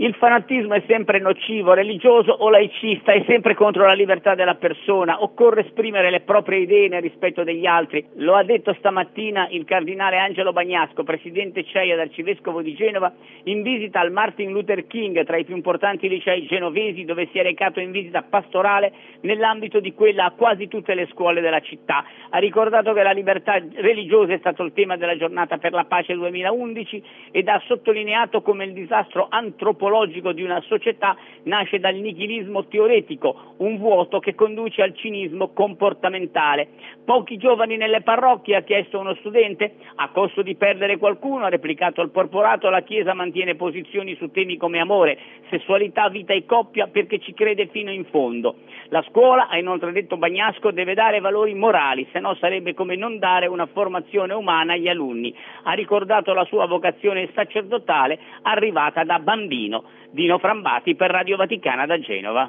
Il fanatismo è sempre nocivo, religioso o laicista, è sempre contro la libertà della persona, occorre esprimere le proprie idee nel rispetto degli altri. Lo ha detto stamattina il cardinale Angelo Bagnasco, presidente CEI ed arcivescovo di Genova, in visita al Martin Luther King, tra i più importanti licei genovesi, dove si è recato in visita pastorale nell'ambito di quella a quasi tutte le scuole della città. Ha ricordato che la libertà religiosa è stato il tema della giornata per la pace 2011 ed ha sottolineato come il disastro antropologico di una società nasce dal nichilismo teoretico, un vuoto che conduce al cinismo comportamentale. Pochi giovani nelle parrocchie, ha chiesto uno studente, a costo di perdere qualcuno, ha replicato il porporato, la Chiesa mantiene posizioni su temi come amore, sessualità, vita e coppia perché ci crede fino in fondo. La scuola, ha inoltre detto Bagnasco, deve dare valori morali, se no sarebbe come non dare una formazione umana agli alunni. Ha ricordato la sua vocazione sacerdotale arrivata da bambino. Dino Frambati per Radio Vaticana da Genova.